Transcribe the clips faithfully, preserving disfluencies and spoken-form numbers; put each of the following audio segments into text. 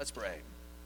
Let's pray.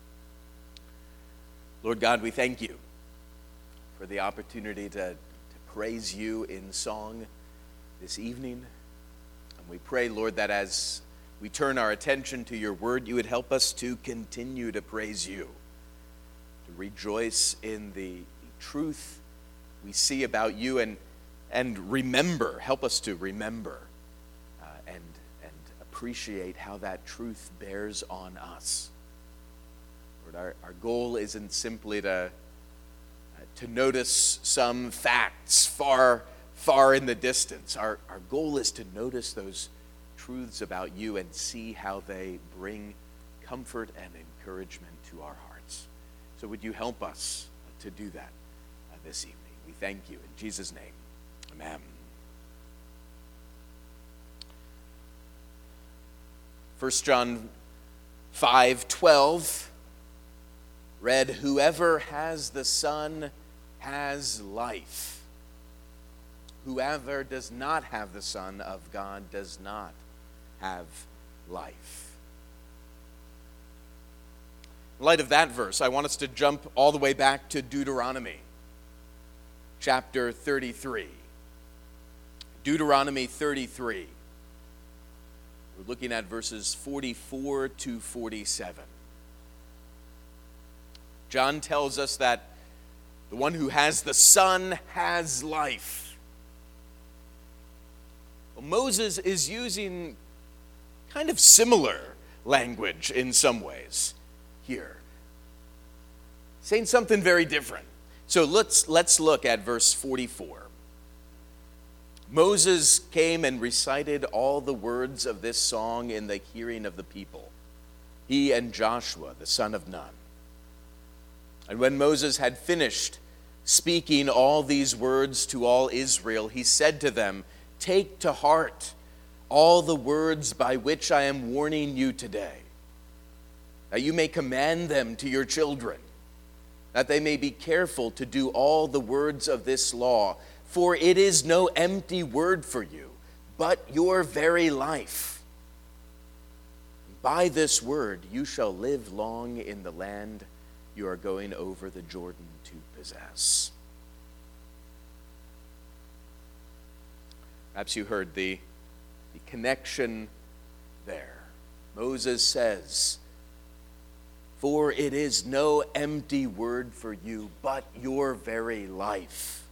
Lord God, we thank you for the opportunity to, to praise you in song this evening. And we pray, Lord, that as we turn our attention to your word, you would help us to continue to praise you, to rejoice in the, the truth we see about you, and, and remember, help us to remember uh, and, and appreciate how that truth bears on us. Lord, our, our goal isn't simply to, uh, to notice some facts far, far in the distance. Our, our goal is to notice those truths about you and see how they bring comfort and encouragement to our hearts. So would you help us to do that uh, this evening? We thank you in Jesus' name. Amen. First John five twelve read, "Whoever has the Son has life. Whoever does not have the Son of God does not have life." In light of that verse, I want us to jump all the way back to Deuteronomy chapter thirty-three. Deuteronomy thirty-three. We're looking at verses forty-four to forty-seven. John tells us that the one who has the Son has life. Well, Moses is using kind of similar language in some ways here, saying something very different. So let's let's look at verse forty-four. Moses came and recited all the words of this song in the hearing of the people, he and Joshua, the son of Nun. And when Moses had finished speaking all these words to all Israel, he said to them, "Take to heart all the words by which I am warning you today, that you may command them to your children, that they may be careful to do all the words of this law. For it is no empty word for you, but your very life. By this word you shall live long in the land you are going over the Jordan to possess." Perhaps you heard the, the connection there. Moses says, "For it is no empty word for you, but your very life.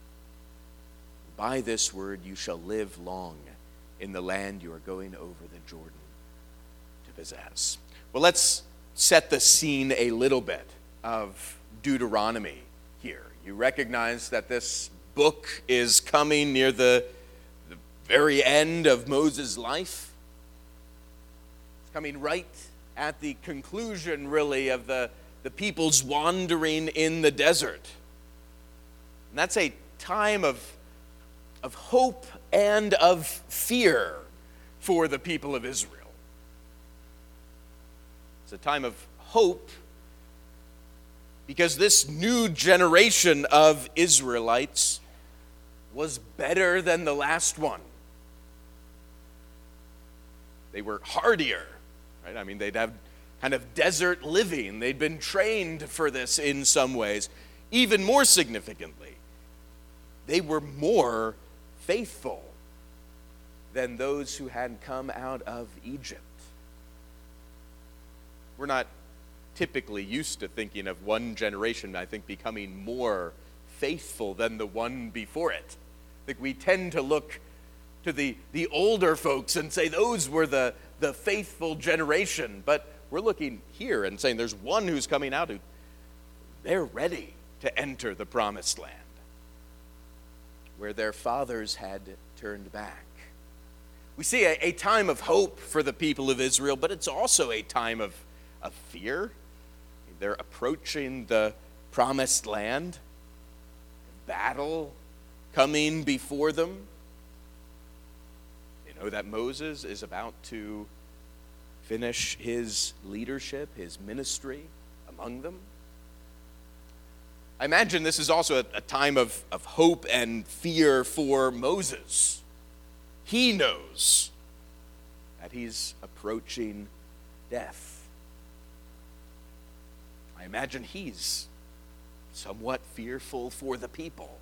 By this word you shall live long in the land you are going over the Jordan to possess." Well, let's set the scene a little bit of Deuteronomy here. You recognize that this book is coming near the, the very end of Moses' life. It's coming right at the conclusion, really, of the, the people's wandering in the desert. And that's a time of, of hope and of fear for the people of Israel. It's a time of hope because this new generation of Israelites was better than the last one. They were hardier, right? I mean, they'd have kind of desert living. They'd been trained for this in some ways. Even more significantly, they were more faithful than those who had come out of Egypt. We're not typically used to thinking of one generation, I think, becoming more faithful than the one before it. I think we tend to look to the, the older folks and say those were the, the faithful generation. But we're looking here and saying there's one who's coming out who they're ready to enter the promised land, where their fathers had turned back. We see a, a time of hope for the people of Israel, but it's also a time of, of fear. They're approaching the promised land, battle coming before them. They know that Moses is about to finish his leadership, his ministry among them. I imagine this is also a, a time of, of hope and fear for Moses. He knows that he's approaching death. I imagine he's somewhat fearful for the people.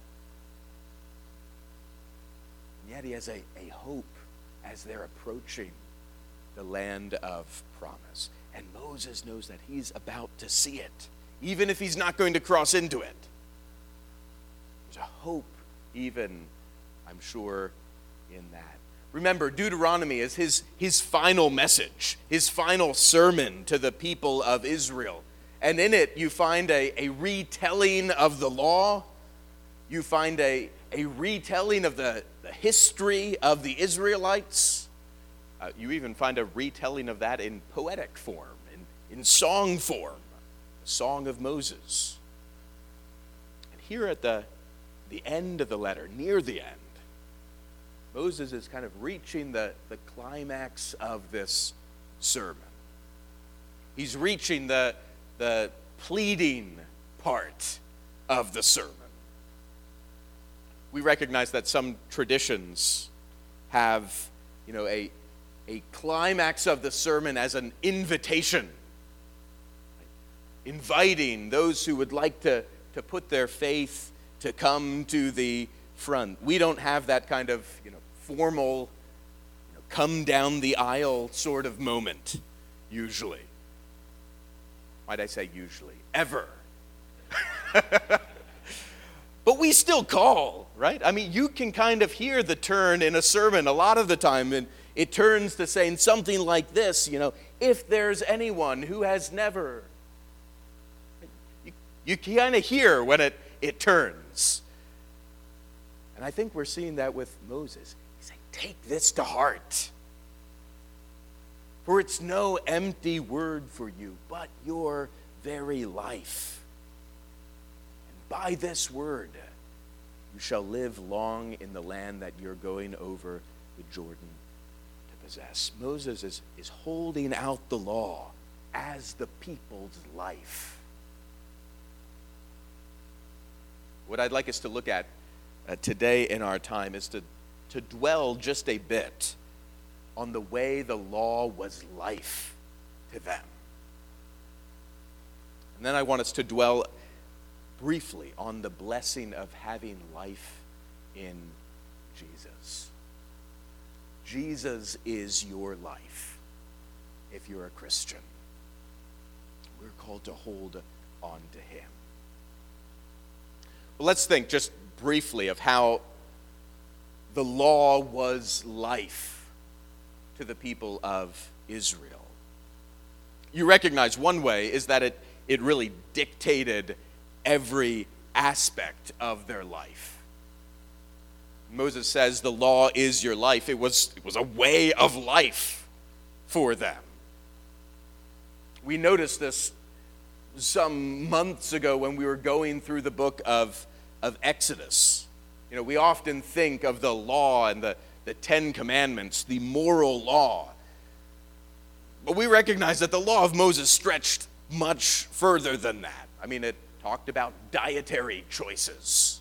And yet he has a, a hope as they're approaching the land of promise. And Moses knows that he's about to see it, even if he's not going to cross into it. There's a hope even, I'm sure, in that. Remember, Deuteronomy is his, his final message, his final sermon to the people of Israel. And in it, you find a, a retelling of the law. You find a, a retelling of the, the history of the Israelites. Uh, you even find a retelling of that in poetic form, in, in song form, the Song of Moses. And here at the, the end of the letter, near the end, Moses is kind of reaching the, the climax of this sermon. He's reaching the, the pleading part of the sermon. We recognize that some traditions have, you know, a, a climax of the sermon as an invitation, inviting those who would like to, to put their faith to come to the front. We don't have that kind of, you know, formal, you know, come down the aisle sort of moment, usually. Why'd I say usually? Ever. But we still call, right? I mean, you can kind of hear the turn in a sermon a lot of the time, and it turns to saying something like this, you know, if there's anyone who has never. You, you kind of hear when it, it turns. And I think we're seeing that with Moses. He's saying, take this to heart. For it's no empty word for you, but your very life. And by this word, you shall live long in the land that you're going over the Jordan to possess. Moses is, is holding out the law as the people's life. What I'd like us to look at Uh, today in our time is to, to dwell just a bit on the way the law was life to them. And then I want us to dwell briefly on the blessing of having life in Jesus. Jesus is your life if you're a Christian. We're called to hold on to him. Well, let's think just briefly of how the law was life to the people of Israel. You recognize one way is that it, it really dictated every aspect of their life. Moses says the law is your life. It was, it was a way of life for them. We noticed this some months ago when we were going through the book of of Exodus. You know, we often think of the law and the, the Ten Commandments, the moral law. But we recognize that the law of Moses stretched much further than that. I mean, it talked about dietary choices.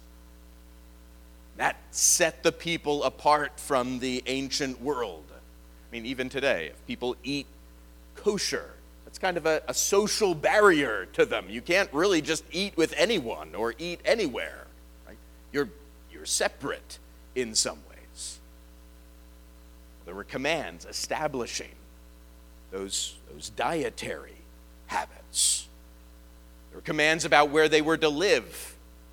That set the people apart from the ancient world. I mean, even today, if people eat kosher, that's kind of a, a social barrier to them. You can't really just eat with anyone or eat anywhere. You're, you're separate in some ways. There were commands establishing those, those dietary habits. There were commands about where they were to live.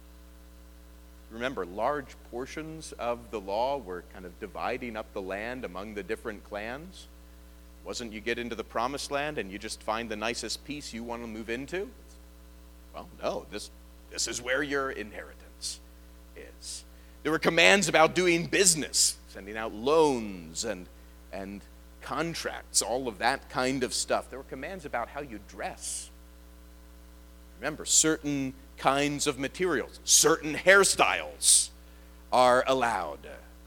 Remember, large portions of the law were kind of dividing up the land among the different clans. It wasn't you get into the promised land and you just find the nicest piece you want to move into? Well, no, this, this is where your inheritance is. There were commands about doing business, sending out loans and, and contracts, all of that kind of stuff. There were commands about how you dress. Remember, certain kinds of materials, certain hairstyles are allowed.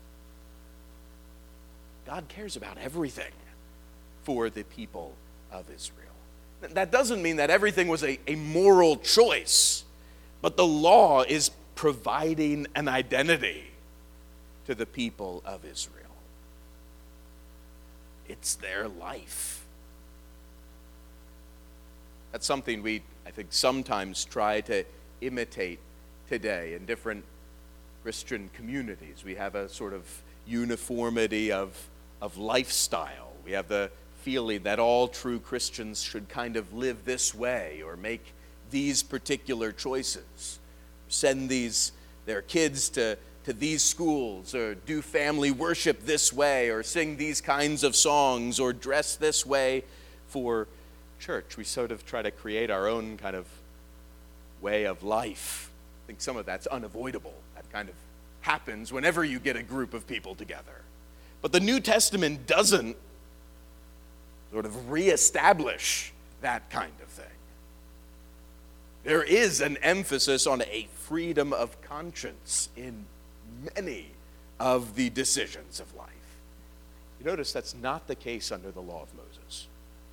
God cares about everything for the people of Israel. That doesn't mean that everything was a, a moral choice, but the law is providing an identity to the people of Israel. It's their life. That's something we, I think, sometimes try to imitate today in different Christian communities. We have a sort of uniformity of, of lifestyle. We have the feeling that all true Christians should kind of live this way or make these particular choices, send these their kids to, to these schools, or do family worship this way, or sing these kinds of songs, or dress this way for church. We sort of try to create our own kind of way of life. I think some of that's unavoidable. That kind of happens whenever you get a group of people together. But the New Testament doesn't sort of reestablish that kind of thing. There is an emphasis on a freedom of conscience in many of the decisions of life. You notice that's not the case under the law of Moses.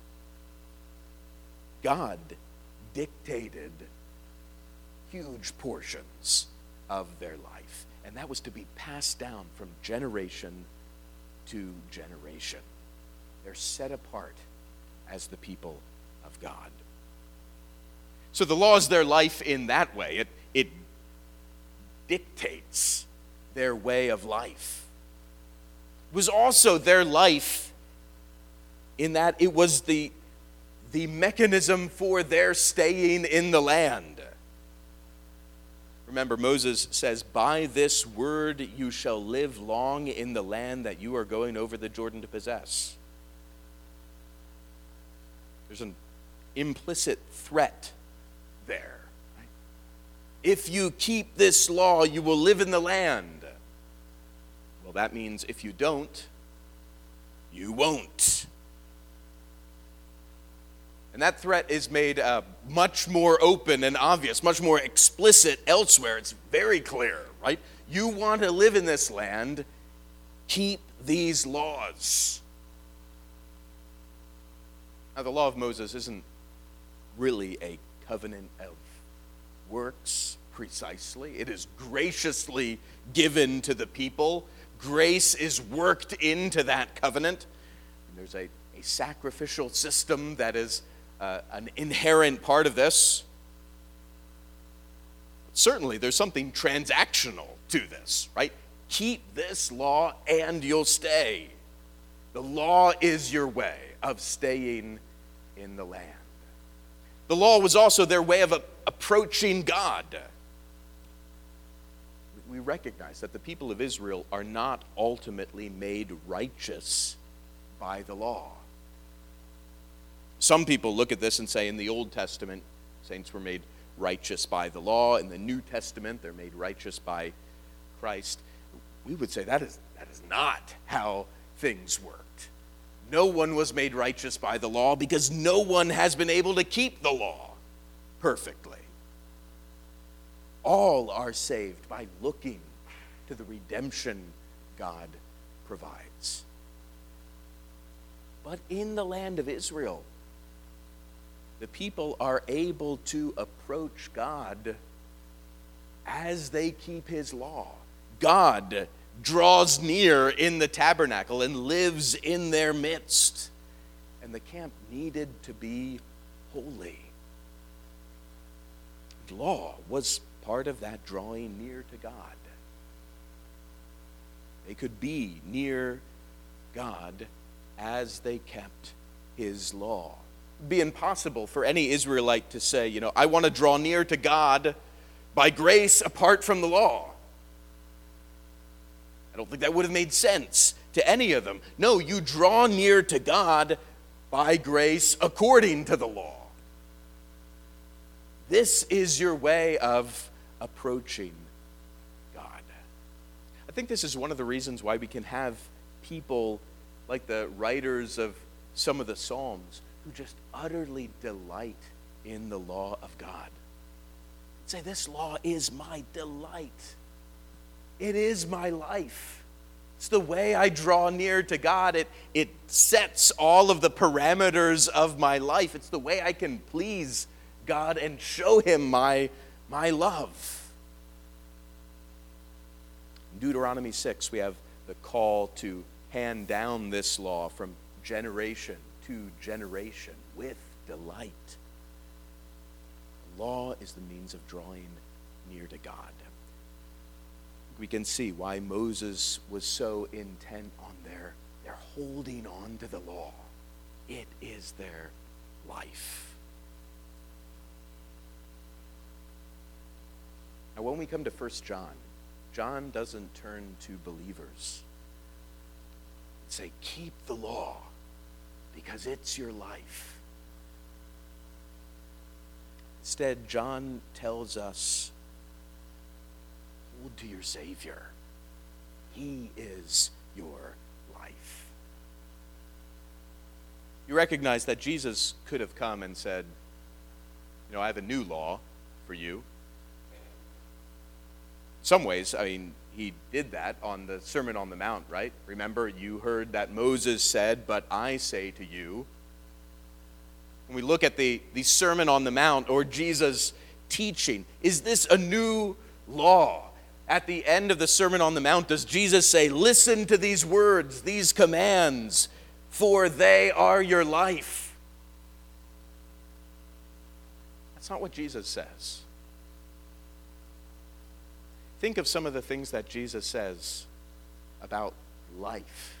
God dictated huge portions of their life, and that was to be passed down from generation to generation. They're set apart as the people of God. So the law is their life in that way. It, it dictates their way of life. It was also their life in that it was the, the mechanism for their staying in the land. Remember, Moses says, "By this word you shall live long in the land that you are going over the Jordan to possess." There's an implicit threat there. Right? If you keep this law, you will live in the land. Well, that means if you don't, you won't. And that threat is made uh, much more open and obvious, much more explicit elsewhere. It's very clear, right? You want to live in this land, keep these laws. Now, the law of Moses isn't really a covenant of works, precisely. It is graciously given to the people. Grace is worked into that covenant. And there's a, a sacrificial system that is uh, an inherent part of this. But certainly, there's something transactional to this, right? Keep this law and you'll stay. The law is your way of staying in the land. The law was also their way of a- approaching God. We recognize that the people of Israel are not ultimately made righteous by the law. Some people look at this and say in the Old Testament, saints were made righteous by the law. In the New Testament, they're made righteous by Christ. We would say that is, that is not how things worked. No one was made righteous by the law because no one has been able to keep the law perfectly. All are saved by looking to the redemption God provides. But in the land of Israel, the people are able to approach God as they keep his law. God draws near in the tabernacle and lives in their midst. And the camp needed to be holy. The law was part of that drawing near to God. They could be near God as they kept his law. It would be impossible for any Israelite to say, you know, I want to draw near to God by grace apart from the law. I don't think that would have made sense to any of them. No, you draw near to God by grace according to the law. This is your way of approaching God. I think this is one of the reasons why we can have people like the writers of some of the Psalms who just utterly delight in the law of God. Say, this law is my delight. It is my life. It's the way I draw near to God. It, it sets all of the parameters of my life. It's the way I can please God and show him my, my love. In Deuteronomy six, we have the call to hand down this law from generation to generation with delight. The law is the means of drawing near to God. We can see why Moses was so intent on their, their holding on to the law. It is their life. Now, when we come to First John, John doesn't turn to believers and say, keep the law because it's your life. Instead, John tells us, hold to your Savior. He is your life. You recognize that Jesus could have come and said, you know, I have a new law for you. In some ways, I mean, he did that on the Sermon on the Mount, right? Remember, you heard that Moses said, but I say to you. When we look at the, the Sermon on the Mount or Jesus' teaching, is this a new law? At the end of the Sermon on the Mount, does Jesus say, listen to these words, these commands, for they are your life? That's not what Jesus says. Think of some of the things that Jesus says about life.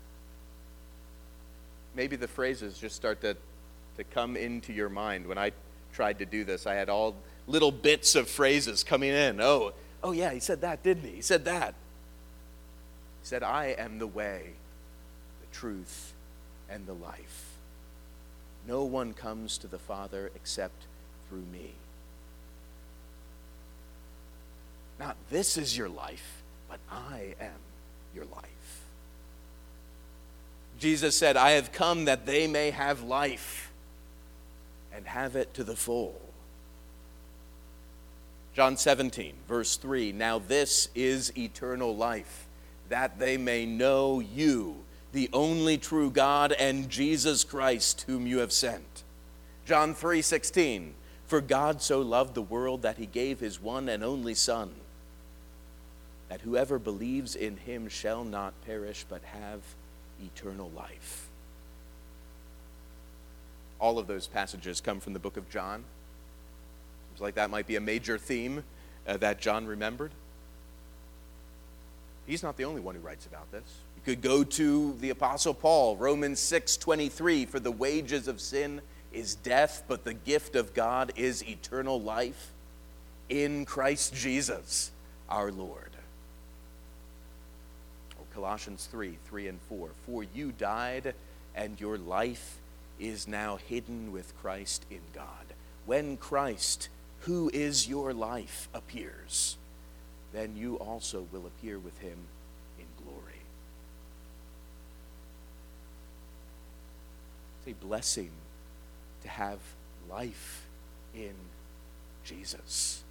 Maybe the phrases just start to, to come into your mind. When I tried to do this, I had all little bits of phrases coming in. Oh, oh yeah, he said that, didn't he? He said that. He said, I am the way, the truth, and the life. No one comes to the Father except through me. Not this is your life, but I am your life. Jesus said, I have come that they may have life and have it to the full. John seventeen, verse three, now this is eternal life, that they may know you, the only true God, and Jesus Christ, whom you have sent. John three sixteen, for God so loved the world that he gave his one and only Son, that whoever believes in him shall not perish but have eternal life. All of those passages come from the book of John. Seems like that might be a major theme uh, that John remembered. He's not the only one who writes about this. You could go to the Apostle Paul, Romans six twenty-three, for the wages of sin is death, but the gift of God is eternal life in Christ Jesus our Lord. Colossians three, three and four. For you died, and your life is now hidden with Christ in God. When Christ, who is your life, appears, then you also will appear with him in glory. It's a blessing to have life in Jesus.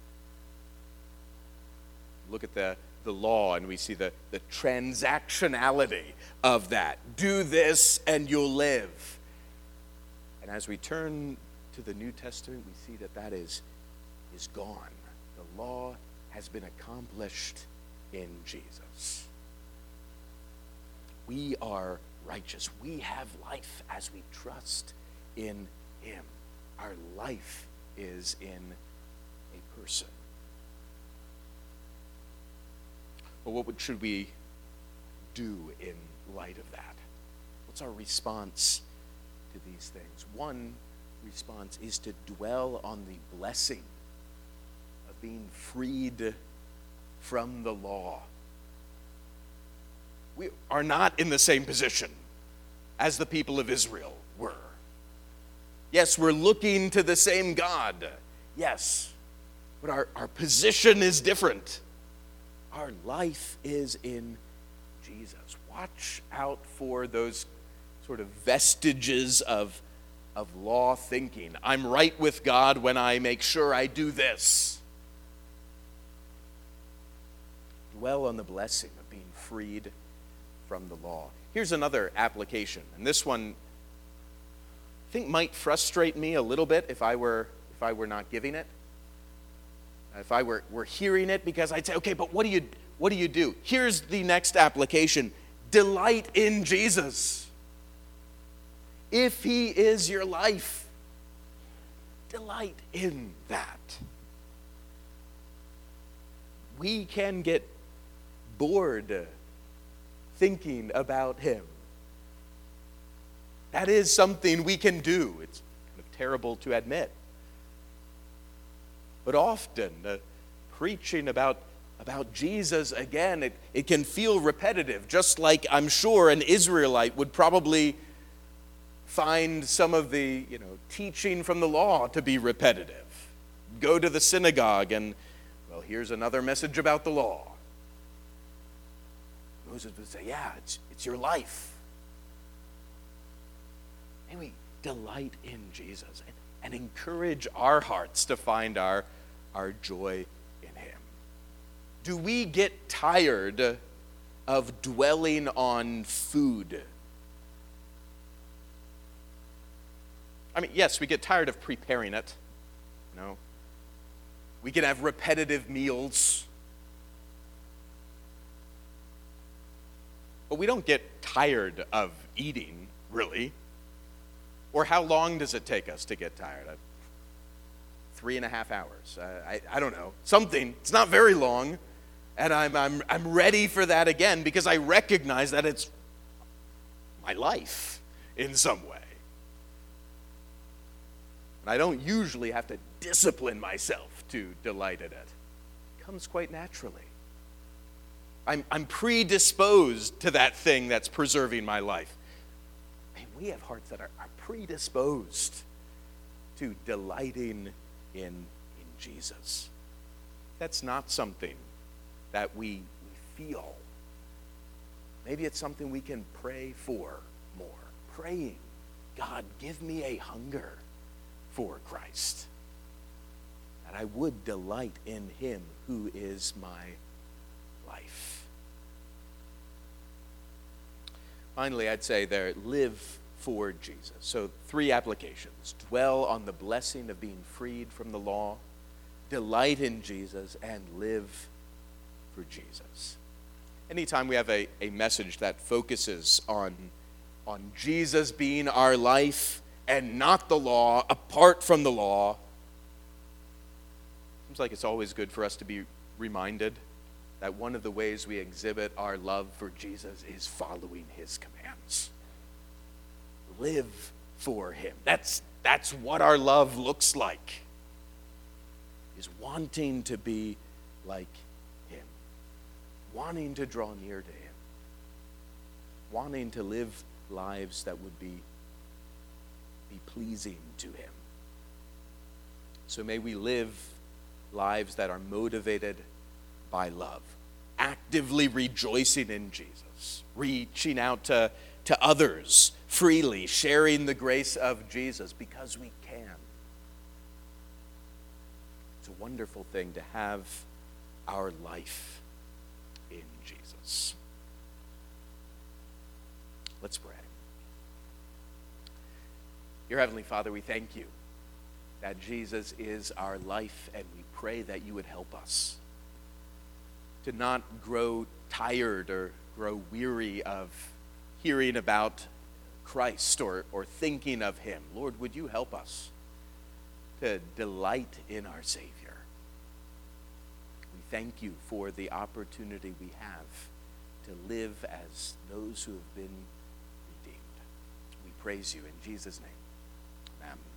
Look at the the law, and we see the, the transactionality of that. Do this and you'll live. And as we turn to the New Testament, we see that that is, is gone. The law has been accomplished in Jesus. We are righteous. We have life as we trust in him. Our life is in a person. Well, what would, should we do in light of that? What's our response to these things? One response is to dwell on the blessing of being freed from the law. We are not in the same position as the people of Israel were. Yes, we're looking to the same God. Yes, but our, our position is different. Our life is in Jesus. Watch out for those sort of vestiges of, of law thinking. I'm right with God when I make sure I do this. Dwell on the blessing of being freed from the law. Here's another application, and this one I think might frustrate me a little bit if I were if I were not giving it. If I were, were hearing it, because I'd say, okay, but what do you what do you do? Here's the next application. Delight in Jesus. If he is your life, delight in that. We can get bored thinking about him. That is something we can do. It's kind of terrible to admit. But often, uh, preaching about, about Jesus again, it, it can feel repetitive, just like I'm sure an Israelite would probably find some of the, you know, teaching from the law to be repetitive. Go to the synagogue and, well, here's another message about the law. Moses would say, yeah, it's, it's your life. May we delight in Jesus and, and encourage our hearts to find our, our joy in him. Do we get tired of dwelling on food? I mean, yes, we get tired of preparing it. You know, we can have repetitive meals. But we don't get tired of eating, really. Or how long does it take us to get tired? Uh, three and a half hours. Uh, I, I don't know. Something. It's not very long. And I'm, I'm, I'm ready for that again because I recognize that it's my life in some way. And I don't usually have to discipline myself to delight in it. It comes quite naturally. I'm, I'm predisposed to that thing that's preserving my life. Man, we have hearts that are, are predisposed to delighting in, in Jesus. That's not something that we, we feel. Maybe it's something we can pray for more. Praying, God, give me a hunger for Christ, that I would delight in him who is my life. Finally, I'd say there, live for Jesus. So three applications. Dwell on the blessing of being freed from the law, delight in Jesus, and live for Jesus. Anytime we have a, a message that focuses on, on Jesus being our life and not the law, apart from the law, seems like it's always good for us to be reminded that one of the ways we exhibit our love for Jesus is following his commands. Live for him. That's, that's what our love looks like, is wanting to be like him, wanting to draw near to him, wanting to live lives that would be, be pleasing to him. So may we live lives that are motivated by love, actively rejoicing in Jesus, reaching out to, to others freely, sharing the grace of Jesus because we can. It's a wonderful thing to have our life in Jesus. Let's pray. Dear Heavenly Father, we thank you that Jesus is our life, and we pray that you would help us to not grow tired or grow weary of hearing about Christ or, or thinking of him. Lord, would you help us to delight in our Savior? We thank you for the opportunity we have to live as those who have been redeemed. We praise you in Jesus' name. Amen.